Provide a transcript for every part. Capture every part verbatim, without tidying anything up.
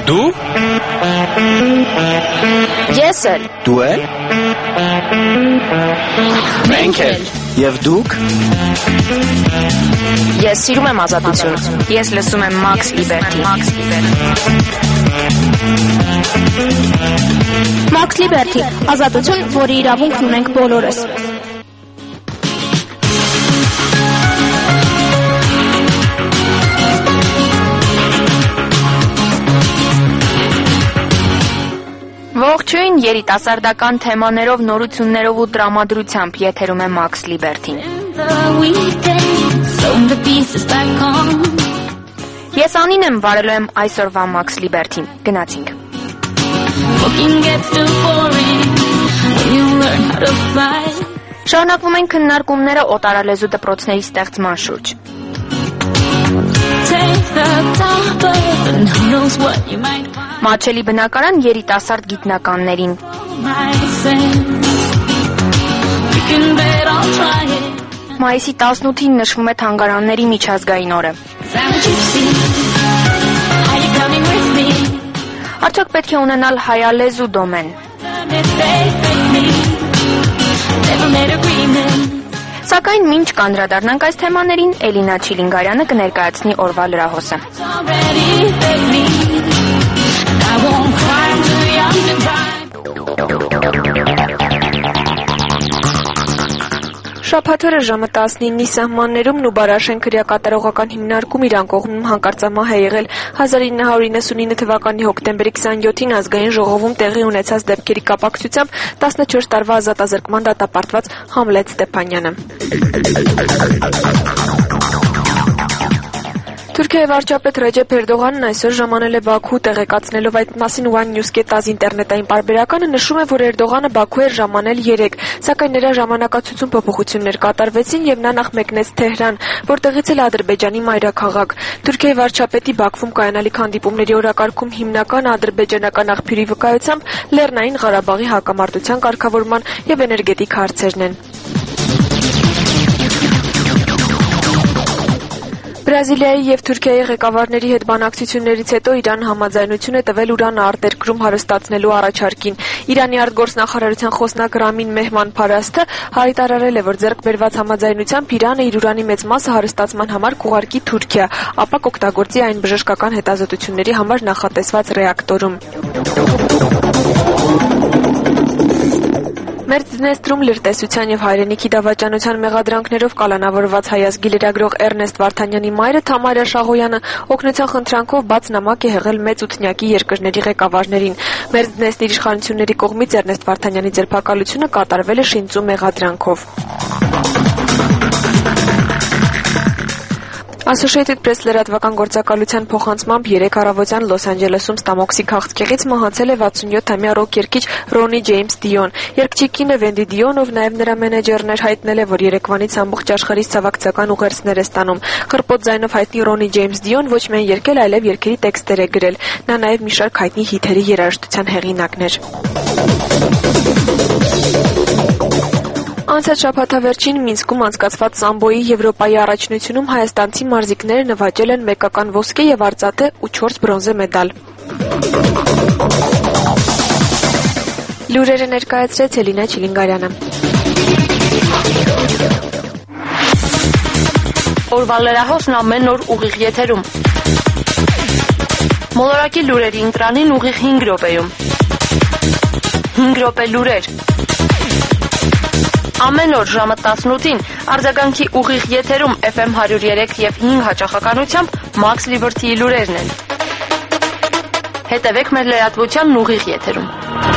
Դու? Ես էլ։ Դու էլ։ Մենք էլ։ Եվ դուք։ Ես սիրում եմ ազատություն։ Ես լսում եմ Max Liberty։ Max Liberty։ Max Liberty, ազատություն, որի իրավունքն ունենք բոլորս։ Ողջույն, երիտասարդական թեմաներով, նորություններով ու տրամադրությամբ եթերում է Max Liberty-ն։ Ես Անին եմ, վարելու եմ այսօրվա Max Liberty-ն։ Գնացինք։ Շարունակվում են քննարկումները օտարալեզու դպրոցների ստեղծման շուրջ։ Մաչելի բնակարան երիտասարդ գիտնականներին։ Մայիսի տասնութին նշվում է թանգարանների միջազգային օրը։ Արդյոք պետք է ունենալ հայալեզու դոմեն։ Սակայն մինչ կանդրադառնանք այս թեմաներին, Էլինա Չիլինգարյանը կներկայացնի օրվա լրահոսը։ Շաբաթօրը ժամը տասնինի սահմաններում Նուբարաշեն քրեակատարողական հիմնարկում Իրան կողմում հանկարծամահ է եղել հազար ինը հարյուր իննսունինը թվականի հոկտեմբերի քսանյոթին ազգային ժողովում տեղի ունեցած դեպքերի կապակցությամբ տասնչորս տարվա ազատազրկման դատապարտված Համլետ Ստեփանյանը։ Թուրքիայի վարչապետ Ռեջեփ Էրդողանն այսօր ժամանել է Բաքու, տեղեկացնելով այդ մասին One News.az ինտերնետային պարբերականը նշում է, որ Էրդողանը Բաքու էր ժամանել երեկ, սակայն նրա ժամանակացույցում փոփոխություններ կատարվեցին եւ նա նախ մեկնեց Թեհրան, որտեղից էլ Ադրբեջանի մայրաքաղաք։ Թուրքիայի վարչապետի Բաքվում կայանալիք հանդիպումների օրակարգում հիմնական ադրբեջանական աղբյուրի վկայությամբ Լեռնային Ղարաբաղի հակամարտության կարգավորման եւ էներգետիկ հարցերն են։ Բրազիլիայի եւ Թուրքիայի ղեկավարների հետ բանակցություններից հետո Իրանը համաձայնություն է տվել ուրանը արտերկրում հարստացնելու առաջարկին։ Իրանի արտգործնախարարության խոսնակ Ռամին Մեհման Փարաստը հայտարարել է, որ ձեռք բերված համաձայնությամբ Իրանը իր ուրանի մեծ մասը հարստացման համար կուղարկի Թուրքիա, ապա կօգտագործի այն բժշկական հետազոտությունների համար նախատեսված ռեակտորում։ Մերձդնեստրում լրտեսության եւ հայրենիքի դավաճանության մեղադրանքներով կալանավորված հայազգի լրագրող Էրնեստ Վարդանյանի մայրը Թամարա Շաղոյանը օգնության խնդրանքով բաց նամակ է հղել մեծ ութնյակի երկրների ղեկավարներին։ Մերձդնեստրի իշխանությունների կողմից Էրնեստ Վարդանյանի ձերբակալությունը կատարվել է շինծու մեղադրանքով։ Associated Press լրատվական գործակալության փոխանցմամբ երեկ առավոտյան Լոս Անջելեսում ստամոքսի քաղցկեղից մահացել է վաթսունյոթամյա ռոք երգիչ Ռոնի Ջեյմս Դիոն։ Երգչի կինը Վենդի Դիոն, ով նաև նրա մենեջերն էր, հայտնել է, որ երեկվանից ամբողջ աշխարհից ցավակցական ուղերձներ է ստանում։ Խռպոտ ձայնով հայտնի Ռոնի Ջեյմս Դիոն ոչ միայն երգել, այլև երգերի տեքստեր է գրել։ Նա նաև մի շարք հայտնի հիթերի երաժշտության հեղինակն էր։ Անցած շաբաթավերջին Մինսկում անցկացված սամբոյի Եվրոպայի առաջնությունում հայաստանցի մարզիկները նվաճել են մեկական ոսկե եւ արծաթե ու չորս բրոնզե մեդալ։ Լուրերը ներկայացրեց Էլինա Չիլինգարյանը։ Օրվա լրահոսն ամեն օր ուղիղ եթերում։ Մոլորակի լուրերի ընտրանին ուղիղ հինգ րոպեում։ հինգ րոպե լուրեր։ Ամեն օր ժամը տասնութին արձագանքի ուղիղ եթերում Էֆ Էմ հարյուր երեք եւ հինգ հաճախականությամբ Max Liberty-ի լուրերն են։ Հետևեք մեր լրատվությանն ուղիղ եթերում։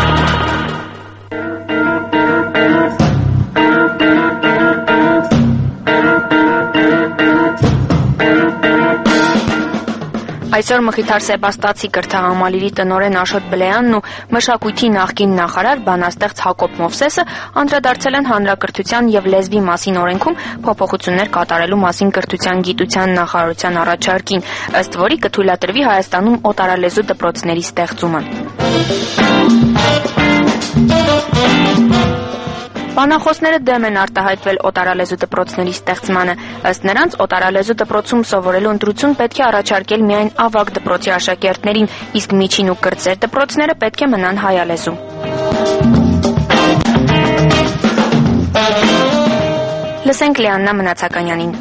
Այսօր Մխիթար Սեբաստացի կրթահամալիրի տնօրեն Աշոտ Բլեյանն ու մշակույթի նախկին նախարար բանաստեղծ Հակոբ Մովսեսը անդրադարձել են հանրակրթության եւ լեզվի մասին օրենքում փոփոխություններ կատարելու մասին կրթության գիտության նախարարության առաջարկին, ըստ որի կթույլատրվի Հայաստանում օտարալեզու դպրոցների ստեղծումը։ Բանախոսները դեմ են արտահայտվել օտարալեզու դպրոցների ստեղծմանը։ Ըստ նրանց, օտարալեզու դպրոցում սովորելու ընտրություն պետք է առաջարկել միայն ավագ դպրոցի աշակերտներին, իսկ միջին ու կրտսեր դպրոցները պետք է մնան հայալեզու։ Լսենք Լիաննա Մնացականյանին։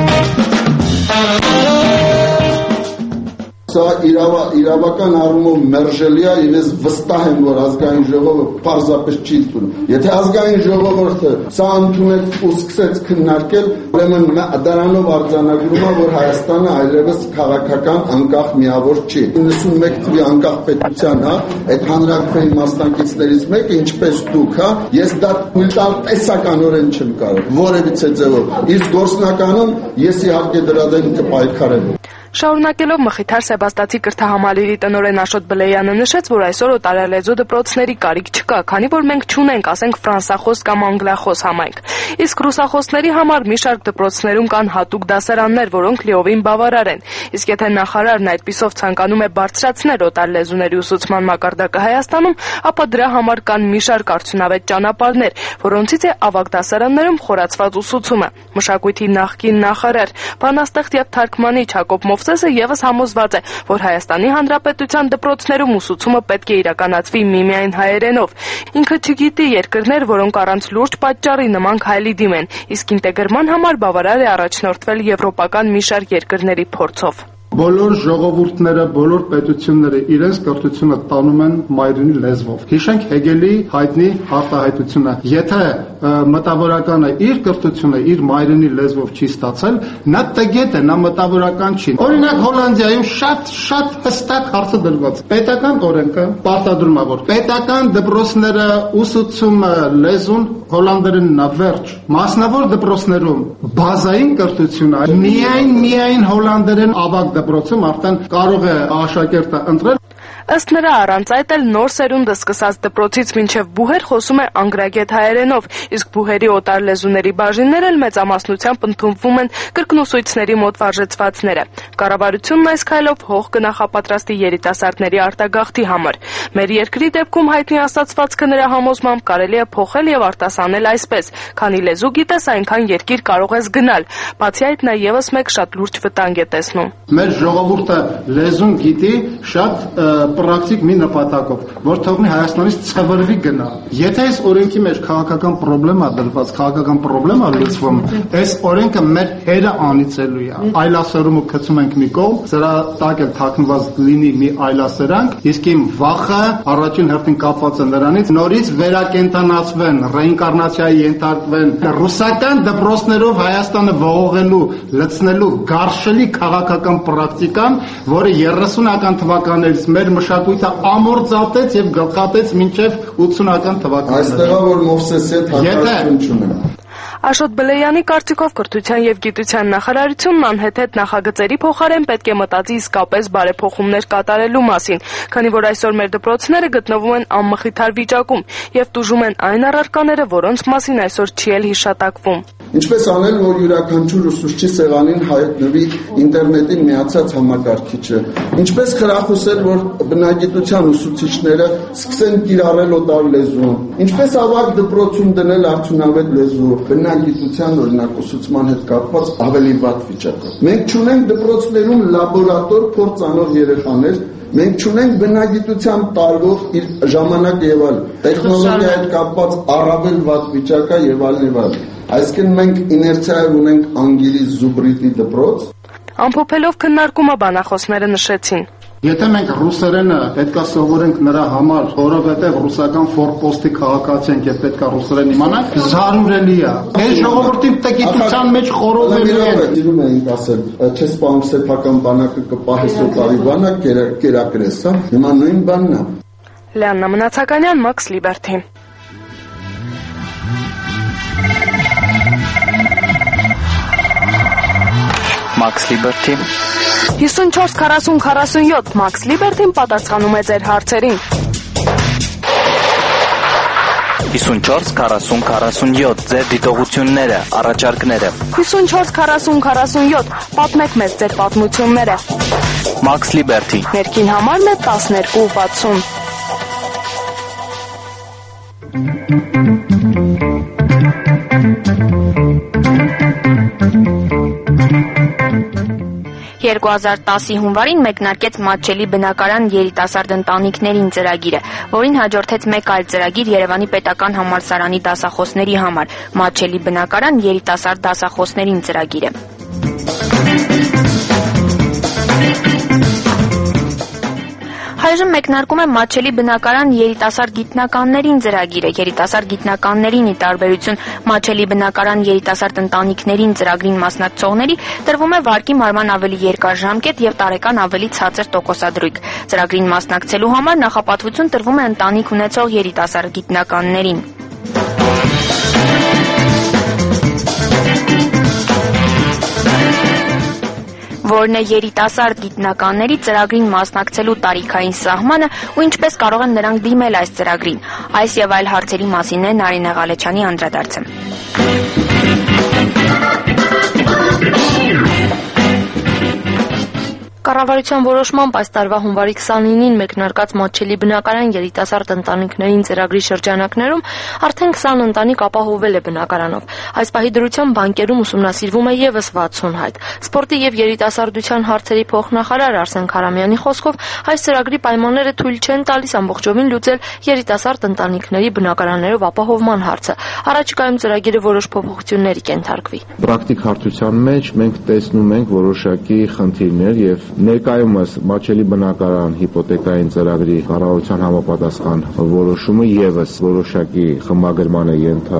Սա իրավական առումով մերժելի է եւ ես վստահ եմ, որ ազգային ժողովը պարզապես չի ընդունում։ Եթե ազգային ժողովուրդը սա ընդունեց ու սկսեց քննարկել, ուրեմն դրանով արձանագրում է, որ Հայաստանը այլևս քաղաքական անկախ միավոր չի։ իննսունմեկ թվականի անկախ պետության, հա, այդ հանրաքվեի մասնակիցներից մեկը, ինչպես դուք, հա, ես դա թույլ տալ տեսականորեն չեմ կարող, որևիցե ձևով։ Իսկ գործնականում ես իհարկե դրա դեմ կպայքարեմ։ Շարունակելով մխիթար Սեբաստացի կրթահամալիրի տնօրեն Աշոտ Բլեյանը նշեց, որ այսօր օտարալեզու դպրոցների կարիք չկա, քանի որ մենք չունենք, ասենք, ֆրանսախոս կամ անգլիախոս համայնք։ Իսկ ռուսախոսների համար մի շարք դպրոցներում կան հատուկ դասարաններ, որոնք լիովին բավարար են։ Իսկ եթե նախարարն այդպիսով ցանկանում է բարձրացնել օտարալեզուների ուսուցման մակարդակը Հայաստանում, ապա դրա համար կան մի շարք արդյունավետ ճանապարհներ, որոնցից է ավագ դասարաններում խորացված ուսուցումը։ Մշակույթի նախկին նախարար, բանաստեղծ եւ թարգմանիչ Հակոբ Մովսեսը եւս համոզված է, որ Հայաստանի Հանրապետության դպրոցներում ուսուցումը պետք է իրականացվի միմիայն հայերենով։ Ինքը չգիտի երկրներ, որոնք առանց լուրջ պատճառի նման քայլի դիմեն, իսկ ինտեգրման համար բավարար է առաջնորդվել եվրոպական մի շարք երկրների փորձով։ Բոլոր ժողովուրդները, բոլոր պետությունները իրենց կրթությունը տանում են մայրենի լեզվով։ Հիշենք Հեգելի հայտնի արտահայտությունը։ Եթե մտավորականը իր կրթությունը իր մայրենի լեզվով չի ստացել, նա տգետ է, նա մտավորական չի։ Օրինակ Հոլանդիայում շատ շատ հստակ հարցը դրված։ Պետական օրենքը պարտադրում է, որ պետական դպրոցները ուսուցումը լեզուն հոլանդերենն է վերջ։ Մասնավոր դպրոցներում բազային կրթությունը միայն միայն հոլանդերեն ավագ դպրոցում արդեն կարող է աշակերտը ընտրել։ Ըստ նրա, առանց այդ էլ նոր սերունդը սկսած դպրոցից մինչև բուհեր խոսում է անգրագետ հայերենով, իսկ բուհերի օտար լեզուների բաժիններ էլ մեծամասնությամբ ընդունվում են կրկնուսույցների մոտ վարժեցվածները։ Կառավարությունն այս քայլով հող կնախապատրաստի երիտասարդների արտագաղթի համար։ Մեր երկրի դեպքում հայտնի ասացվածքը նրա համոզմամբ կարելի է փոխել եւ արտասանել այսպես. քանի լեզու գիտես, այնքան երկիր կարող ես գնալ։ Բացի այդ, նա եւս մեկ շատ լուրջ վտանգ է տեսնում։ Մեր ժողովուրդը լեզուն գիտի շատ պրակտիկ մի նպատակով, որ թողնի Հայաստանից ցավրվի գնա։ Եթե այս օրենքի մեջ քաղաքական խնդրեմ է դրված, քաղաքական խնդրեմ է լուծվում, այս օրենքը մեր հերը անիծելու է։ Այլասերումը գցում ենք մի կողմ, սրա տակ էլ թաքնված լինի մի այլասերանք, իսկ իմ վախը առաջին հերթին կապված է նրանից, նորից վերակենդանացվեն, ռեինկարնացիայի ենթարկվեն ռուսական դպրոցներով Հայաստանը ողողելու, լցնելու գարշելի քաղաքական պրակտիկան, որը երեսունական թվականներից մեր մշակույթը ամորձատեց եւ գլխատեց մինչեւ ութսունական թվականները։ Այստեղ որ Մովսեսի հետ հակասություն չունեն։ Աշոտ Բլեյանի կարծիքով կրթության եւ գիտության նախարարությունն անհեթեթ նախագծերի փոխարեն պետք է մտածի իսկապես բարեփոխումներ կատարելու մասին, քանի որ այսօր մեր դպրոցները գտնվում են անմխիթար վիճակում եւ տուժում են այն առարկաները, որոնց մասին այսօր չի էլ հիշատակվում։ Ինչպես անել, որ յուրաքանչյուր ուսուցչի սեղանին հայտնվի ինտերնետին միացած համակարգիչը։ Ինչպես խրախուսել, որ բնագիտության ուսուցիչները սկսեն կիրառել օտար լեզուն։ Ինչպես ավագ դպրոցում դնել արդյունավետ լեզու, բնագիտության օրինակ ուսուցման հետ կապված ավելի վատ վիճակով։ Մենք չունենք դպրոցներում լաբորատոր փորձանող երեխաներ, մենք չունենք բնագիտության տարվող իր ժամանակ եւ այլ տեխնոլոգիայի հետ կապված առավել վատ վիճակա եւ այլն եւ այլն։ Այսինքն մենք իներցիայով ունենք անգելի զուբրիտի դպրոց։ Ամփոփելով քննարկումը բանախոսները նշեցին. Եթե մենք ռուսերենը պետքա սովորենք նրա համար, որովհետև ռուսական ֆորպոստի քաղաքացի ենք եւ պետքա ռուսերեն իմանանք, զարուրելի է։ Այս ժողովրդի տեխնիկության մեջ խորովելու են։ Դիրում էինք ասել, չէ՞ սպանում սեփական բանակը կպահես օտարի բանակ, կերակրես, հա։ Հիմա նույն բանն է։ Լիաննա Մնացականյան, Max Liberty։ Max Liberty հիսունչորս քառասուն քառասունյոթ Max Liberty-ն պատասխանում է ձեր հարցերին։ հիսունչորս քառասուն քառասունյոթ ձեր դիտողությունները, առաջարկները։ հիսունչորս քառասուն քառասունյոթ պատմեք մեզ ձեր պատմությունները։ Max Liberty Ներքին համարն է տասներկու վաթսուն։ երկու հազար տասի հունվարին մեկնարկեց Մատչելի բնակարան երիտասարդ ընտանիքներին ծրագիրը, որին հաջորդեց մեկ այլ ծրագիր Երևանի պետական համալսարանի դասախոսների համար՝ Մատչելի բնակարան երիտասարդ դասախոսներին ծրագիրը։ Այժմ մեկնարկում է Մատչելի բնակարան երիտասարդ գիտնականներին ծրագիրը։ Երիտասարդ գիտնականներին ի տարբերություն Մատչելի բնակարան երիտասարդ ընտանիքներին ծրագրին մասնակցողների տրվում է վարկի մարման ավելի երկար ժամկետ եւ տարեկան ավելի ցածր տոկոսադրույք։ Ծրագրին մասնակցելու համար նախապատվություն տրվում է ընտանիք ունեցող երիտասարդ գիտնականներին։ Որն է երիտասարդ գիտնականների ծրագրին մասնակցելու տարիքային սահմանը ու ինչպես կարող են նրանք դիմել այս ծրագրին։ Այս եւ այլ հարցերի մասին է Նարինե Ղալեչյանի անդրադարձը։ Կառավարության որոշմամբ այս տարվա հունվարի քսանինին մեկնարկած Մատչելի բնակարան երիտասարդ ընտանիքներին ծրագրի շրջանակներում արդեն քսան ընտանիք ապահովել է բնակարանով։ Այս պահի դրությամբ բանկերում ուսումնասիրվում է ևս վաթսուն հայտ։ Սպորտի եւ երիտասարդության հարցերի փոխնախարար Արսեն Քարամյանի խոսքով այս ծրագրի պայմանները թույլ չեն տալիս ամբողջովին լուծել երիտասարդ ընտանիքների բնակարաններով ապահովման հարցը։ Առաջիկայում ծրագիրը որոշ փոփոխությունների կենթարկվի։ Պրակտիկ հարցության մեջ մենք տեսնում ենք որոշակի խնդիրներ եւ ներկայումս Մատչելի բնակարան հիպոթեկային ծրագրի կառավարության համապատասխան որոշումը եւս որոշակի խմբագրման է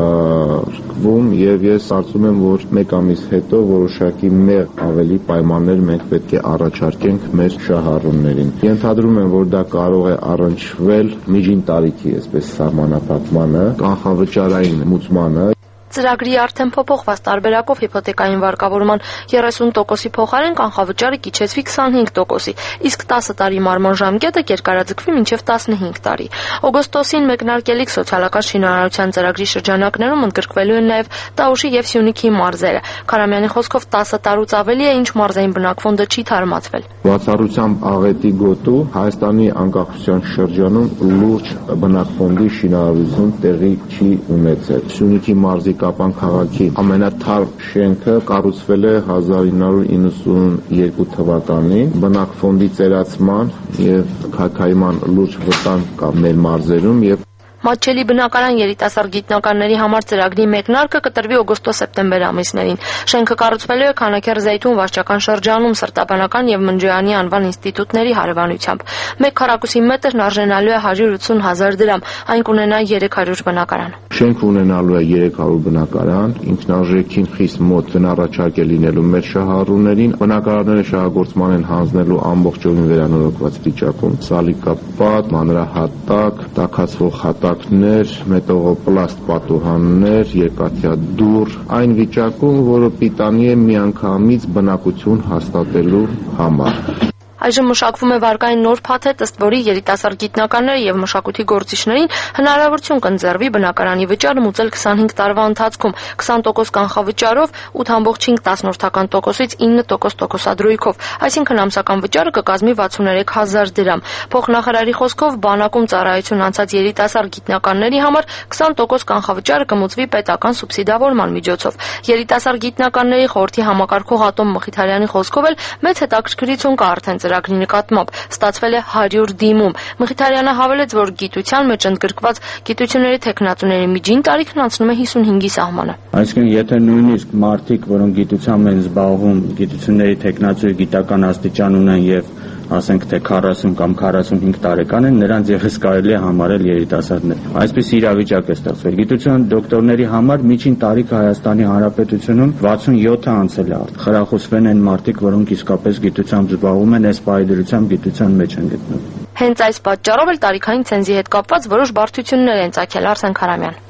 ենթարկվում եւ ես կարծում եմ, որ մեկ ամիս հետո որոշակի մեր ավելի պայմաններ մենք պետք է առաջարկենք մեր շահառուներին։ Ենթադրում եմ, որ դա կարող է առնչվել միջին տարիքի, այսպես սահմանափակմանը, կանխավճարային մուծմանը։ Ծրագրի արդեն փոփոխված տարբերակով հիպոթեկային վարկավորման երեսուն տոկոսի փոխարեն կանխավճարը կիչեցվի քսանհինգ տոկոսի, իսկ տասը տարի մարման ժամկետը կերկարաձգվի մինչև տասնհինգ տարի։ Օգոստոսին մեկնարկելիք սոցիալական շինարարության ծրագրի շրջանակներում ընդգրկվելու են նաև Տաուշի եւ Սյունիքի մարզերը։ Քարամյանի խոսքով տասը տարուց ավելի է, ինչ մարզային բնակֆոնդը չի թարմացվել։ Բացառությամբ աղետի գոտու Հայաստանի անկախության շրջանում լուրջ բնակֆոնդի շինարարություն տեղի չի ունեցել։ Սյունիքի մարզի Կապան քաղաքի ամենաթարմ շենքը կառուցվել է հազար ինը հարյուր իննսունյոթ թվականին։ Բնակֆոնդի ծերացման եւ քայքայման լուրջ վտանգ կա մեր մարզերում եւ Մատչելի բնակարան երիտասարդ գիտնականների համար ծրագրի մեկնարկը կտրվի օգոստոս-սեպտեմբեր ամիսներին։ Շենքը կառուցվելու է Քանաքեռ-Զեյթուն վարչական շրջանում Սրտաբանական եւ Մնջոյանի անվան ինստիտուտների հարևանությամբ։ Մեկ քառակուսի մետրն արժենալու է հարյուր ութսուն հազար դրամ, այն կունենա երեք հարյուր բնակարան։ Շենքը ունենալու է երեք հարյուր բնակարան, ինքնարժեքին խիստ մոտ տնառաջարկ է լինելու մեր շահառուներին։ Բնակարանները շահագործման են հանձնելու ամբողջովին վերանորոգված վիճակում։ Սալիկապատ, մանրահատակ, տաքացվող հատակներ, մետաղոպլաստ պատուհաններ, երկաթյա դուռ, այն վիճակում, որը պիտանի է միանգամից բնակություն հաստատելու համար։ Այժմ մշակվում է վարկային նոր փաթեթ, ըստ որի երիտասարդ գիտնականները եւ մշակույթի գործիչներին հնարավորություն կընձեռվի բնակարանի վճարը մուծել քսանհինգ տարվա ընթացքում քսան տոկոս կանխավճարով, ութ կoma հինգ տոկոսից ինը տոկոս տոկոսադրույքով, այսինքն ամսական վճարը կկազմի վաթսուներեք հազար դրամ։ Փոխնախարարի խոսքով բանակում ծառայություն անցած երիտասարդ գիտնականների համար քսան տոկոս կանխավճարը կմուծվի պետական սուբսիդավորման միջոցով։ Երիտասարդ գիտնականների խորհրդի համակարգող Ատոմ Մխիթարյանի խոսքով էլ մեծ հետաքրքրություն կա արդեն ծրագրի նկատմամբ, ստացվել է հարյուր դիմում։ Մխիթարյանը հավելեց, որ գիտության մեջ ընդգրկված գիտությունների թեկնածուների միջին տարիքն անցնում է հիսունհինգի սահմանը։ Այսինքն, եթե նույնիսկ մարդիկ, որոնք գիտությամբ են զբաղվում, գիտությունների թեկնածուի գիտական աստիճան ունեն եւ ասենք թե քառասուն կամ քառասունհինգ տարեկան են, նրանց ևս կարելի է համարել երիտասարդներ։ Այսպես իրավիճակ է ստեղծվել։ Գիտության դոկտորների համար միջին տարիքը Հայաստանի Հանրապետությունում վաթսունյոթը անցել է։ Խրախուսվել են մարդիկ, որոնք իսկապես գիտությամբ զբաղվում են, այս պայդրությամբ գիտության մեջ են գտնվում։ Հենց այս պատճառով էլ տարիքային ցենզի հետ կապված որոշ բարդություններ են ծագել Արսեն Քարամյան։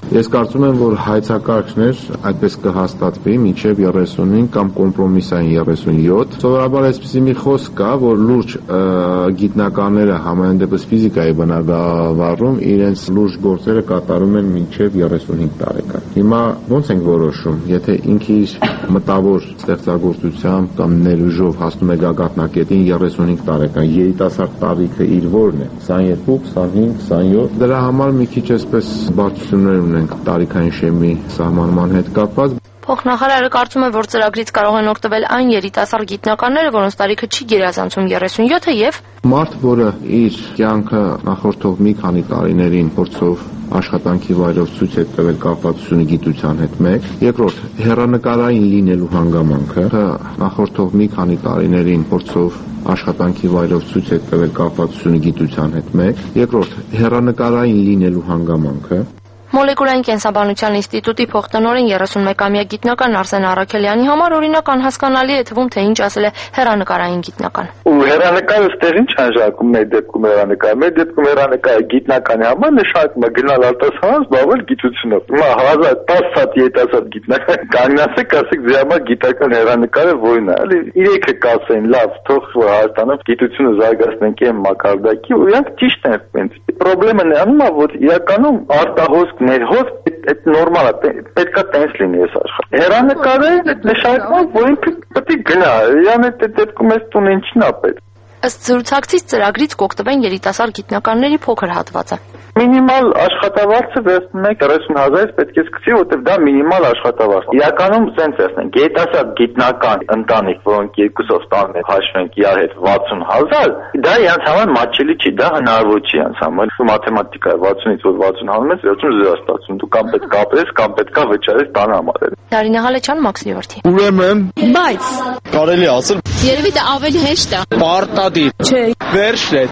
Ես կարծում եմ, որ հայցակարգներ այդպես կհաստատվի մինչև երեսունին կամ կոմպրոմիսային երեսունյոթ։ Սովորաբար այսպիսի մի խոսք կա, որ լուրջ գիտնականները համայն դեպս ֆիզիկայի բնագավառում իրենց լուրջ գործերը կատարում են մինչև երեսունհինգ տարեկան։ Հիմա ո՞նց ենք որոշում, եթե ինքը իր մտավոր ստեղծագործությամբ կամ ներուժով հասնում է գագաթնակետին երեսունհինգ տարեկան, երիտասարդ տարիքը իր որն է, քսաներկու, քսանհինգ, քսանյոթ, դրա համար մի քիչ այսպես բարդություններ ունենք տարիքային շեմի սահմանման հետ կապված։ Փոխնախարարը կարծում է, որ ծրագրից կարող են օգտվել այն երիտասարդ գիտնականները, որոնց տարիքը չի գերազանցում երեսունյոթը եւ մարդ, որը իր կյանքը նախորդող մի քանի տարիներին փորձով աշխատանքի վայրով ցույց է տվել կապվածությունը գիտության հետ մեկ, երկրորդ հեռանկարային լինելու հանգամանքը, նախորդող մի քանի տարիներին փորձով աշխատանքի վայրով ցույց է տվել կապվածությունը գիտության հետ մեկ, երկրորդ հեռանկարային լինելու հանգամանքը Մոլեկուլային կենսաբանության ինստիտուտի փոխտնօրեն երեսունմեկամյա գիտնական Արսեն Առաքելյանի համար օրինակ անհասկանալի է թվում, թե ինչ ասել է հեռանկարային գիտնական։ Ու հեռանկարը ստեղ ինչ անժակում է դեպքում հեռանկարը։ Մեր դեպքում հեռանկարը գիտնականի համար նշանակում է գնալ արտասահման զբաղվել գիտությունով։ Հիմա հազար տասը հատ երիտասարդ գիտնական կանասեք, ասեք ձեր համար գիտական հեռանկարը որն է, էլի իրեքը կասեն, լավ, թող որ Հայաստանում գիտությունը զարգացնենք այն մակարդակի, ու իրանք ճիշտ են այնպես։ Պրոբլեմը նրանում է, որ իրականում արտահոսք ներհոս այդ նորմալ է, պետք է տենց լինի այս աշխարհը։ Հեռանկարը նշանակում է, որ ինքը պետք է գնա, իրան այդ դեպքում այս տուն ինչն է պետք։ Ըստ զրուցակցից ծրագրից կօգտվեն երիտասարդ գիտնականների փոքր հատվածը։ Մինիմալ աշխատավարձը վերցնում եք երեսուն հազարից պետք է սկսի, որտեղ դա մինիմալ աշխատավարձ։ Իրականում սենց ասենք, երիտասարդ գիտնական ընտանիք, որոնք երկուսով ստանում են հաշվենք իրար հետ վաթսուն հազար, դա իրանց համար մատչելի չի, դա հնարավոր չի իրանց համար։ Մաթեմատիկա է վաթսունից որ վաթսուն հանում ես, վերջում զրո ստացվում։ Դու կամ պետք է ապրես, կամ պետք է վճարես տան համար։ Նարինե Հալեչյան, Մաքս Լիբերթի։ Ուրեմն, բայց կարելի ասել, երևի դա ավելի հեշտ է։ Պարտադիր։ Չէ։ Վերջն է։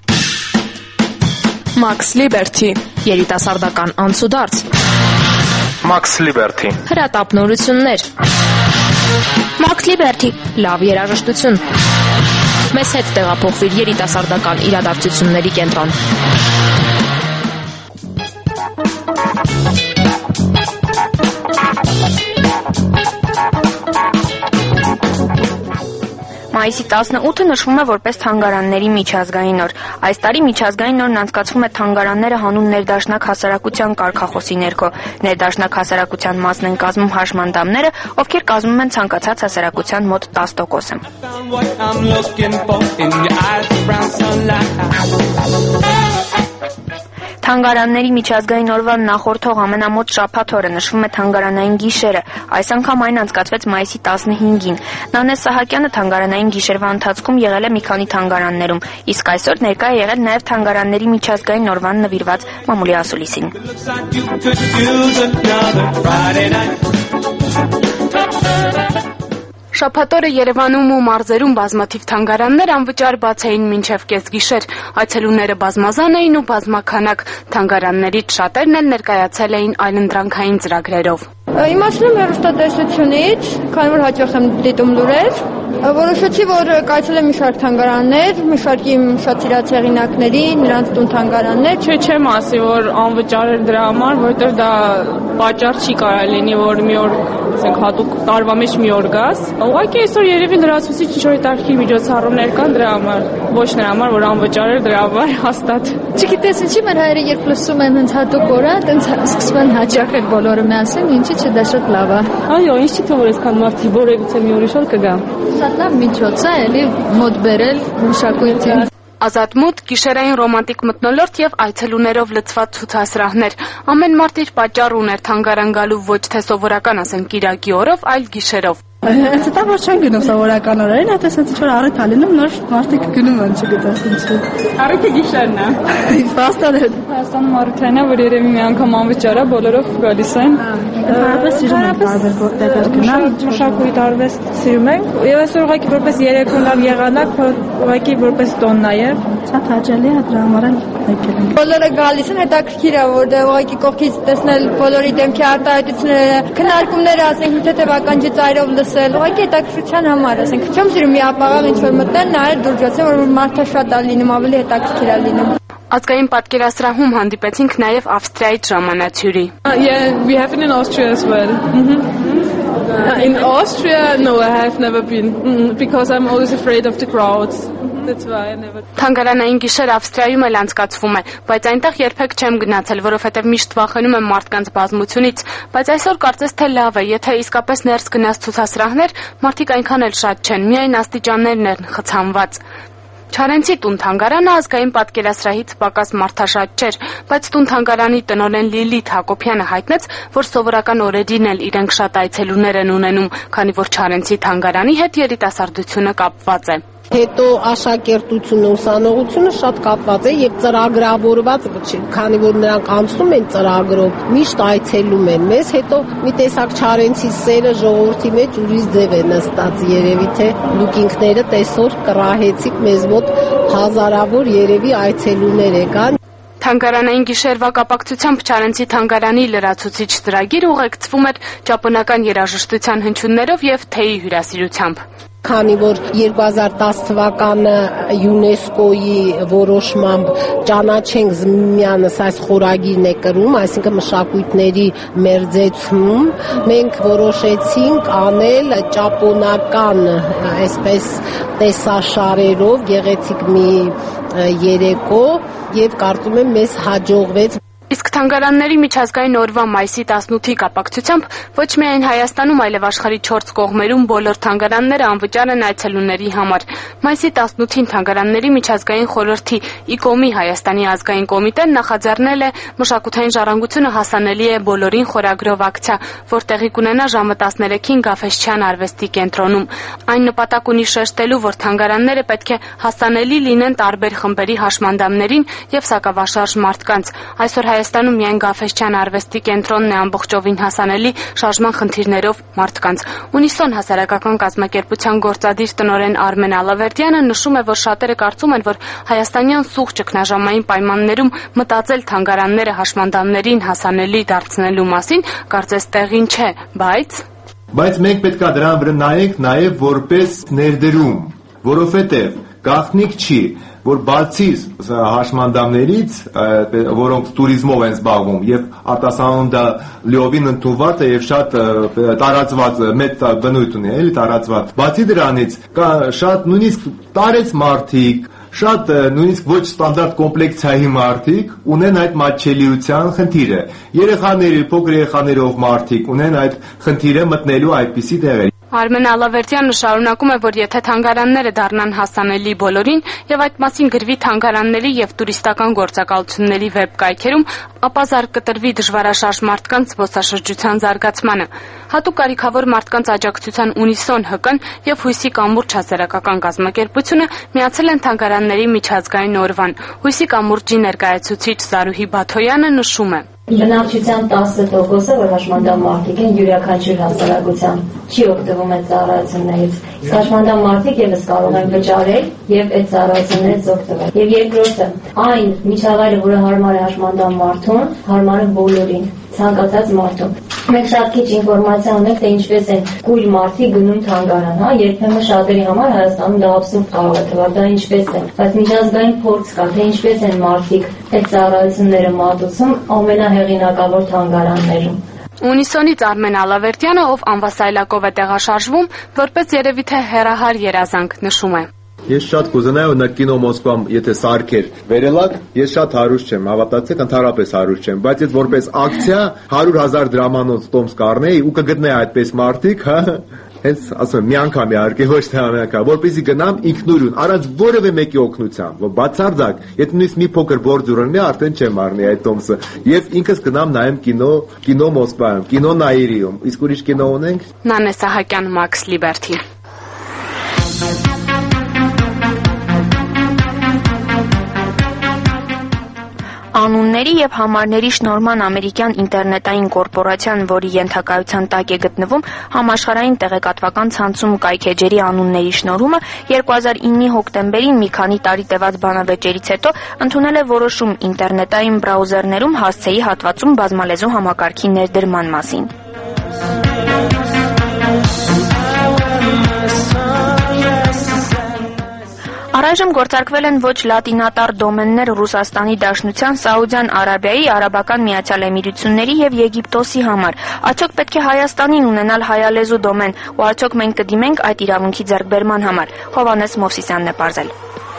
Մաքս Լիբերթի, երիտասարդական անցուդարձ։ Մաքս Լիբերթի, հրատապնորություններ։ Մաքս Լիբերթի, լավ երաժշտություն։ Մեզ հետ տեղափոխվիր երիտասարդական իրադարձությունների կենտրոն։ Մայիսի տասնութը նշվում է որպես թանգարանների միջազգային օր։ Այս տարի միջազգային օրն անցկացվում է թանգարանները հանուն ներդաշնակ հասարակության կարգախոսի ներքո։ Ներդաշնակ հասարակության մասն են կազմում հաշմանդամները, ովքեր կազմում են ցանկացած հասարակության մոտ տասը տոկոսը։ Թանգարանների միջազգային օրվան նախորդող ամենամոտ շաբաթ օրը նշվում է թանգարանային գիշերը։ Այս անգամ այն անցկացվեց մայիսի տասնհինգին։ Նանե Սահակյանը թանգարանային գիշերվա ընթացքում եղել է մի քանի թանգարաններում, իսկ այսօր ներկա է եղել նաև թանգարանների միջազգային օրվան նվիրված մամուլի ասուլիսին։ Շաբաթօրը Երևանում ու մարզերում բազմաթիվ թանգարաններ անվճար բաց էին մինչև կեսգիշեր։ Այցելուները բազմազան էին ու բազմաքանակ։ Թանգարաններից շատերն էլ ներկայացել էին այլընտրանքային ծրագրերով։ Իմացնում եմ հեռուստատեսությունից, քանի որ հաճախ եմ դիտում լուրեր, որոշեցի, որ կայացել եմ մի շարք թանգարաններ, մի շարք իմ շատ սիրած հեղինակների, նրանց տուն թանգարաններ։ Չէ, չեմ ասի, որ անվճար էր դրա համար, որովհետև դա պատճառ չի կարա լինի, որ մի օր, ասենք, հատուկ տարվա մեջ մի օր գաս։ Ուղղակի այսօր երևի լրացուցիչ ինչ-որ հետաքրքիր միջոցառումներ կան դրա համար, ոչ նրա համար, որ անվճար էր դրա համար հաստատ։ Չգիտես ինչի, մեր հայերը երբ լսում են հենց հատուկ օրը, տենց սկսում են հաճախել բոլորը միասին, ինչի՞ չէ, դա շատ լավ է։ Այո, ինչի՞ թե որ այսքան մարդի բորեգուցե մի ուրիշ օր կգա։ Շատ լավ միջոց է, էլի մոտ բերել մշակույթին։ Ազատմուտ, գիշերային ռոմանտիկ մթնոլորտ եւ այցելուներով լցված ցուցասրահներ։ Ամեն մարդ իր պատճառ ուներ թանգարան գալու ոչ թե սովորական, ասենք, կիրակի օրով, այլ գիշերով։ Հենց դա որ չեն գնում սովորական օրերին, հատես հենց ինչ-որ առիթ ա լինում, նոր մարդիկ գնում են, չգիտես ինչու։ Առիթը գիշերն է։ Վաստան է։ Հայաստանում առիթն է, որ երևի մի անգամ անվճար է, բոլորով գալիս են։ Հարաբես սիրում ենք տարբեր տեղեր գնալ, մշակույթ արվեստ սիրում ենք, եւ այսօր ուղղակի որպես երեկո լավ եղանակ, ուղղակի որպես տոն նաեւ։ Շատ հաճելի է դրա համար եկել ենք։ Բոլորը գալիս են, հետաքրքիր է, որ դա ուղղակի կողքից տեսնել բոլորի դեմքի արտահայտությունները, քննարկումները, ասենք, թեթևական ջծայրով լսել, ուղղակի հետաքրքրության համար, ասենք, չեմ սիրում մի ապաղաղ ինչ որ մտնել, նայել դուրս գացել, որ մարդը շատ է լինում, ավելի հետաքրքիր է լինում։ Ազգային պատկերասրահում հանդիպեցինք նաև Ավստրիայից ժամանացյուրի։ Yeah, we have it in Austria as well. Mm-hmm. In Austria, no, I have never been mm, because I'm always afraid of the crowds. That's why I never. Թանգարանային գիշեր Ավստրիայում էլ անցկացվում է, բայց այնտեղ երբեք չեմ գնացել, որովհետև միշտ վախենում եմ մարդկանց բազմությունից, բայց այսօր կարծես թե լավ է, եթե իսկապես ներս գնաց ցուցասրահներ, մարդիկ այնքան էլ շատ չեն, միայն աստիճաններն են խցանված։ Չարենցի տուն թանգարանը ազգային պատկերասրահից պակաս մարդաշատ չէր, բայց տուն թանգարանի տնօրեն Լիլիթ Հակոբյանը հայտնեց, որ սովորական օրերին էլ իրենք շատ այցելուներ են ունենում, քանի որ Չարենցի թանգարանի հետ երիտասարդությունը կապված է։ Հետո աշակերտությունը, ուսանողությունը շատ կապված է եւ ծրագրավորված, քանի որ նրանք անցնում են ծրագրով, միշտ այցելում են մեզ, հետո մի տեսակ Չարենցի սերը ժողովրդի մեջ ուրիշ ձև է նստած, երևի թե դուք ինքներդ այսօր կռահեցիք մեզ մոտ հազարավոր երևի այցելուներ եկան։ Թանգարանային գիշերվա կապակցությամբ Չարենցի թանգարանի լրացուցիչ ծրագիր ուղեկցվում էր ճապոնական երաժշտության հնչյուններով եւ թեյի հյուրասիրությամբ։ Քանի որ երկու հազար տասը թվականը ՅՈՒՆԵՍԿՕ-ի որոշմամբ ճանաչենք Զմյանս այս խորագիրն է կրում, այսինքն մշակույթների մերձեցում, մենք որոշեցինք անել ճապոնական այսպես տեսաշարերով գեղեցիկ մի երեկո եւ կարծում եմ մեզ հաջողվեց։ Իսկ թանգարանների միջազգային օրվա մայիսի տասնութի կապակցությամբ ոչ միայն Հայաստանում, այլև աշխարհի չորս կողմերում բոլոր թանգարանները անվճար են այցելուների համար։ Մայիսի տասնութին թանգարանների միջազգային խորհրդի ԻԿՕՄ-ի Հայաստանի ազգային կոմիտեն նախաձեռնել է մշակութային ժառանգությունը հասանելի է բոլորին խորագրով ակցիա, որ տեղի կունենա ժամը տասներեքին Գաֆէսչյան արվեստի կենտրոնում։ Այն նպատակ ունի շեշտելու, որ թանգարանները պետք է հասանելի լինեն տարբեր խմբերի հաշմանդամներին եւ սակավաշարժ մարդկանց։ Այսօր Հայաստանում միայն Գաֆէսչյան արվեստի կենտրոնն է ամբողջովին հասանելի շարժման խնդիրներով մարդկանց։ Ունիսոն հասարակական կազմակերպության գործադիր տնօրեն Արմեն Ալավերդյանը նշում է, որ շատերը կարծում են, որ հայաստանյան սուղ ճգնաժամային պայմաններում մտածել թանգարանները հաշմանդամներին հասանելի դարձնելու մասին կարծես տեղին չէ, բայց բայց մենք պետք է դրան վրա նայենք նաև որպես ներդրում, որովհետև գաղտնիք չի, որ բացի հաշմանդամներից, որոնք տուրիզմով են զբաղվում եւ արտասահմանում դա լիովին ընդունված է եւ շատ տարածված մեծ բնույթ ունի, էլի տարածված։ Բացի դրանից կա շատ նույնիսկ տարեց մարդիկ, շատ նույնիսկ ոչ ստանդարտ կոմպլեկցիայի մարդիկ ունեն այդ մատչելիության խնդիրը։ Երեխաների, փոքր երեխաներով մարդիկ ունեն այդ խնդիրը մտնելու այդպիսի տեղեր։ Արմեն Ալավերդյանը շարունակում է, որ եթե թանգարանները դառնան հասանելի բոլորին եւ այդ մասին գրվի թանգարանների եւ տուրիստական գործակալությունների վեբկայքերում, ապա զարգ կտրվի դժվարաշարժ մարդկանց զբոսաշրջության զարգացմանը։ Հատուկ կարիքավոր մարդկանց աջակցության Ունիսոն ՀԿ-ն եւ Հույսի կամուրջ հասարակական կազմակերպությունը միացել են թանգարանների միջազգային օրվան։ Հույսի կամուրջի ներկայացուցիչ Զարուհի Բաթոյանը նշում է. Բնակչության տասը տոկոսը, որ հաշմանդամ մարդիկ են, յուրաքանչյուր հասարակության չի օգտվում այդ ծառայություններից։ Իսկ հաշմանդամ մարդիկ ևս կարող են վճարել եւ այդ ծառայություններից օգտվել։ Եվ երկրորդը, այն միջավայրը, որը հարմար է հաշմանդամ մարդուն, հարմար է բոլորին, ցանկացած մարդուն։ Մենք շատ քիչ ինֆորմացիա ունենք, թե ինչպես են կույր մարդիկ գնում թանգարան, հա, երբեմն շատերի համար Հայաստանում դա աբսուրդ կարող է թվալ, դա ինչպես է, բայց միջազգային փորձ կա, թե ինչպես են մարդիկ այդ ծառայությունները մատուցում ամենահեղինակավոր թանգարաններում։ Ունիսոնից Արմեն Ալավերդյանը, ով անվասայլակով է տեղաշարժվում, որպես երևի թե հեռահար երազանք նշում է։ Ես շատ կուզենայի օրինակ կինո Մոսկվայում եթե սարքեր վերելակ, ես շատ հարուստ չեմ, հավատացեք, ընդհանրապես հարուստ չեմ, բայց այդ որպես ակցիա հարյուր հազար դրամանոց տոմս կառնեի ու կգտնեի այդպես մարդիկ, հա, հենց ասում եմ, մի անգամ իհարկե ոչ թե ամենական, որպեսզի գնամ ինքնուրույն, առանց որևէ մեկի օգնության, որ բացարձակ, եթե նույնիսկ մի փոքր գործ ունենի, արդեն չեմ առնի այդ տոմսը, եւ ինքս գնամ նայեմ կինո, կինո Մոսկվայում, կինո Նաիրիում, իսկ ուրիշ կինո ունենք։ Նանե Սահակյան, Max Liberty։ Անունների եւ համարների շնորհման ամերիկյան ինտերնետային կորպորացիան, որի ենթակայության տակ է գտնվում համաշխարհային տեղեկատվական ցանցում կայքեջերի անունների շնորհումը, երկու հազար իննի հոկտեմբերին մի քանի տարի տևած բանավեճերից հետո ընդունել է որոշում ինտերնետային բրաուզերներում հասցեի հատվածում բազմալեզու համակարգի ներդրման մասին։ Առայժմ գործարկվել են ոչ լատինատար դոմեններ Ռուսաստանի Դաշնության, Սաուդյան Արաբիայի, Արաբական Միացյալ Էմիրությունների եւ Եգիպտոսի համար։ Արդյոք պետք է Հայաստանին ունենալ հայալեզու դոմեն, ու արդյոք մենք կդիմենք այդ իրավունքի ձեռքբերման համար։ Հովհաննես Մովսիսյանն է պարզել։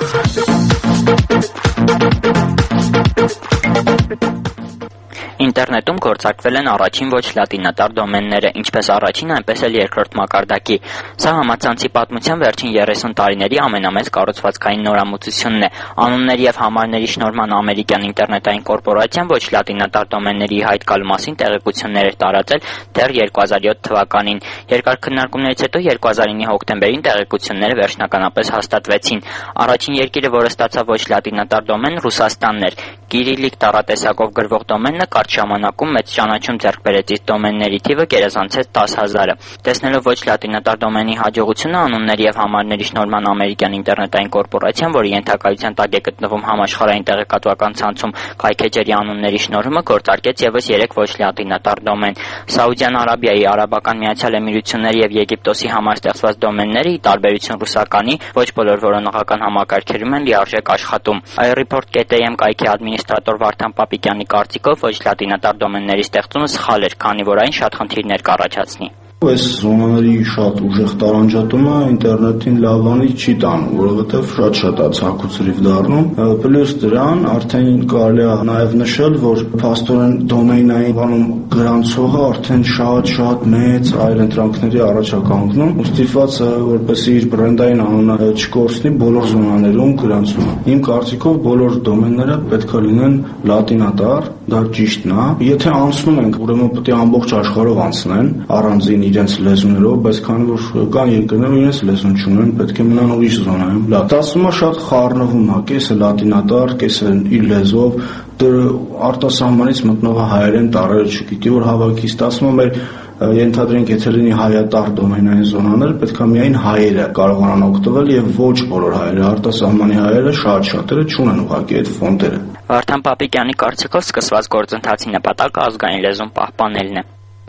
Ինտերնետում գործարկվել են առաջին ոչ լատինատար դոմենները, ինչպես առաջին, այնպես էլ երկրորդ մակարդակի։ Սա համացանցի պատմության վերջին երեսուն տարիների ամենամեծ կառուցվածքային նորամուծությունն է։ Անունների եւ համարների շնորհման ամերիկյան ինտերնետային կորպորացիան ոչ լատինատար դոմենների հայտ գալու մասին տեղեկություններ էր տարածել դեռ երկու հազար յոթ թվականին։ Երկար քննարկումներից հետո երկու հազար նինի հոկտեմբերին տեղեկությունները վերջնականապես հաստատվեցին։ Առաջին երկիրը, որը ստացավ ոչ լատինատար դոմեն, Ռուսաստանն էր։ Կիրիլիկ տառատեսակով գրվող դոմենը կարճ ժամանակում մեծ ճանաչում ձեռք բերեց, իսկ դոմենների թիվը գերազանցեց տասը հազարը։ Տեսնելով ոչ լատինատար դոմենի հաջողությունը, անունների եւ համարների շնորհման ամերիկյան ինտերնետային կորպորացիան, որի ենթակայության տակ է գտնվում համաշխարհային տեղեկատվական ցանցում կայքեջերի անունների շնորհումը, գործարկեց եւս երեք ոչ լատինատար դոմեն։ Սաուդյան Արաբիայի, Արաբական Միացյալ Էմիրությունների եւ Եգիպտոսի համար ստեղծված դոմենները, ի տարբերություն ռուսականի, ոչ բոլոր որոնողական համակարգերում են լիարժեք աշխատում։ iReport.am կայքի ադմինիստրատոր Վարդան Պապիկյանի կարծիքով ոչ լատինատար դոմենների ստեղծումը սխալ էր, քանի որ այն շատ խնդիրներ կառաջացնի։ Այս զոնաների շատ ուժեղ տարանջատումը ինտերնետին լավ բանի չի տանում, որովհետև շատ-շատ է ցանկուցրիվ դառնում։ Պլյուս դրան արդեն կարելի է նաև նշել, որ փաստորեն դոմեյնային բանում գրանցողը արդեն շատ-շատ մեծ այլընտրանքների առաջ է կանգնում, ու ստիպված որպեսզի իր բրենդային անունը չկորցնի բոլոր զոնաներում գրանցում։ Իմ կարծիքով բոլոր դոմենները պետք է լինեն լատինատար, դա ճիշտն է։ Եթե անցնում ենք, ուրեմն պետք է ամբողջ աշխարհով անցնեն առանձին իրենց լեզուներով, բայց քանի որ կան երկրներ, որ իրենց լեզուն չունեն, պետք է մնան ուրիշ զոնայում։ Լավ, դասումը շատ խառնվում է, կեսը լատինատար, կեսը իր լեզվով, դեռ արտասահմանից մտնողը հայերեն տառերը չգիտի, որ հավաքից դասումը մեր ենթադրենք, եթե լինի հայատար դոմենային զոնաներ, պետք է միայն հայերը կարողանան օգտվել եւ ոչ բոլոր հայերը, արտասահմանի հայերը շատ շատերը չունեն ուղղակի այդ ֆոնտերը։ Վարդան Պապիկյանի կարծիքով սկսված գործընթացի նպատակը ազգային լեզուն պահպանելն է։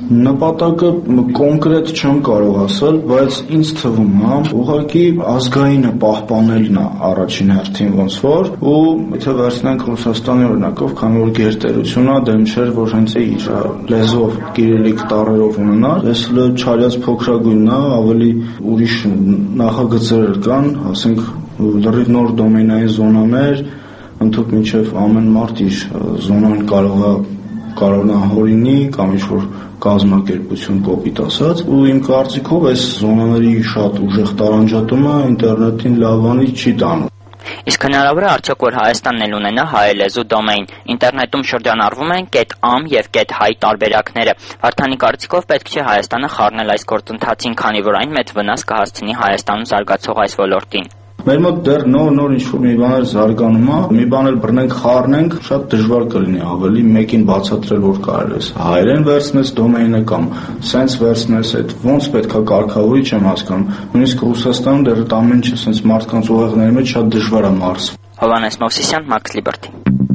Նպատակը կոնկրետ չեմ կարող ասել, բայց ինձ թվում է ուղղակի ազգայինը պահպանելն է առաջին հերթին ոնց որ, ու եթե վերցնենք Ռուսաստանի օրինակով, քանի որ գերտերությունը դեմ չէր, որ հենց իր լեզվով կիրիլիկ տառերով ունենար, այս չարյաց փոքրագույնն է, ավելի ուրիշ նախագծեր կան, ասենք լրիվ նոր դոմենային զոնաներ, ընդհանուր մինչև ամեն մարդ իր զոնան կարող է կառավարահորինի կամ ինչ-որ կազմակերպություն կոպիտ ասած, ու իմ կարծիքով այս զոնաների շատ ուժեղ տարանջատումը ինտերնետին լավ բանի չի տանում։ Իսկ հնարավոր է արդյոք, որ Հայաստանն էլ ունենա հայալեզու դոմեյն։ Ինտերնետում շրջանառվում են .am եւ .hi տարբերակները։ Վարդանի կարծիքով պետք չէ Հայաստանը խառնել այս գործընթացին, քանի որ այն մեծ վնաս կհասցնի Հայաստանում զարգացող այս ոլորտին։ Մեր մոտ դեռ նոր-նոր ինչ-որ մի բաներ զարգանում է, մի բան էլ բռնենք, խառնենք, շատ դժվար կլինի ավելի մեկին բացատրել, որ կարելի է հայերեն վերցնես դոմեյնը կամ սենց վերցնես, այդ ոնց պետքա կարգավորի չեմ հասկանում։ Նույնիսկ Ռուսաստանում դեռ այդ ամեն ինչը սենց մարդկանց ուղեղների մեջ շատ դժվար է մարսվում։ Հովհաննես Մովսիսյան, Max Liberty։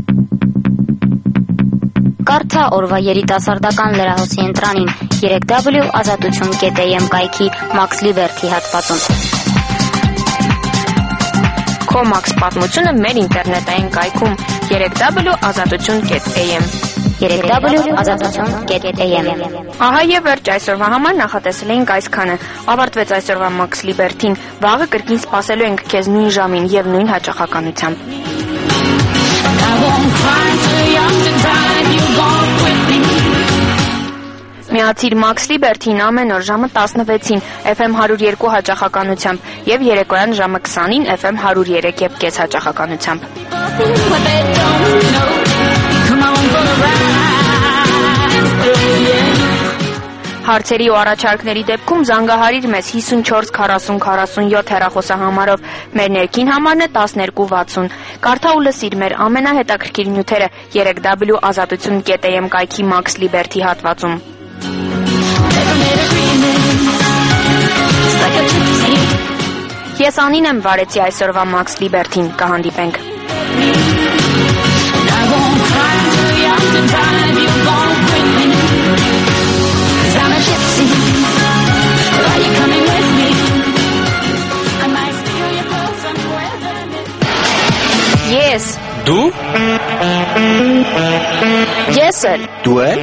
Կարդա օրվա երիտասարդական լրահոսի ընտրանին երեք w ազատություն կետ am կայքի Max Liberty հատվածում։ Քո Max պատմությունը մեր ինտերնետային կայքում երեք w ազատություն կետ am։ երեք w ազատություն կետ am։ Ահա եւ վերջ այսօրվա համար նախատեսել էինք այսքանը։ Ավարտվեց այսօրվա Max Liberty-ն։ Վաղը կրկին սպասելու ենք քեզ նույն ժամին եւ նույն հաճախականությամբ։ Միացիր Max Liberty-ին ամեն օր ժամը տասնվեցին F M one oh two հաճախականությամբ եւ երեկոյան ժամը քսանին F M one oh three եւ կես հաճախականությամբ։ Հարցերի ու առաջարկների դեպքում զանգահարիր մեզ հիսունչորս քառասուն քառասունյոթ հեռախոսահամարով, մեր ներքին համարն է տասներկու վաթսուն։ Կարդա ու լսիր մեր ամենահետաքրքիր նյութերը երեք w ազատություն կետ am կայքի Max Liberty հատվածում։ Ես Անին եմ վարեցի այսօրվա Max Liberty-ին, կհանդիպենք։ Are you coming with me? I might steal your clothes somewhere. Դու? Ես էլ։ Դու էլ։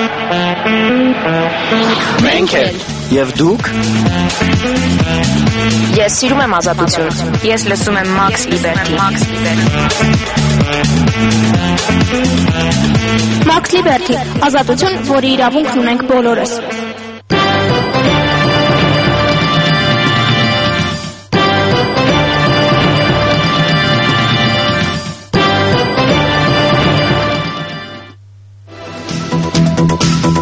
Մենք էլ։ Եվ դուք։ Ես սիրում եմ ազատություն։ Ես լսում եմ Max Liberty։ Max Liberty, ազատություն, որի իրավունքն ունենք բոլորս։